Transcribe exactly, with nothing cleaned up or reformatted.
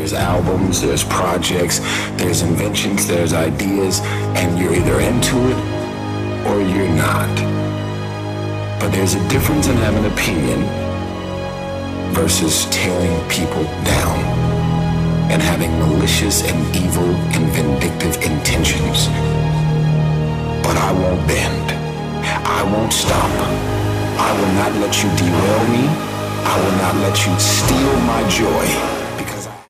there's albums, there's projects, there's inventions, there's ideas, and you're either into it or you're not. But there's a difference in having an opinion versus tearing people down and having malicious and evil and vindictive intentions. But I won't bend. I won't stop. I will not let you derail me. I will not let you steal my joy.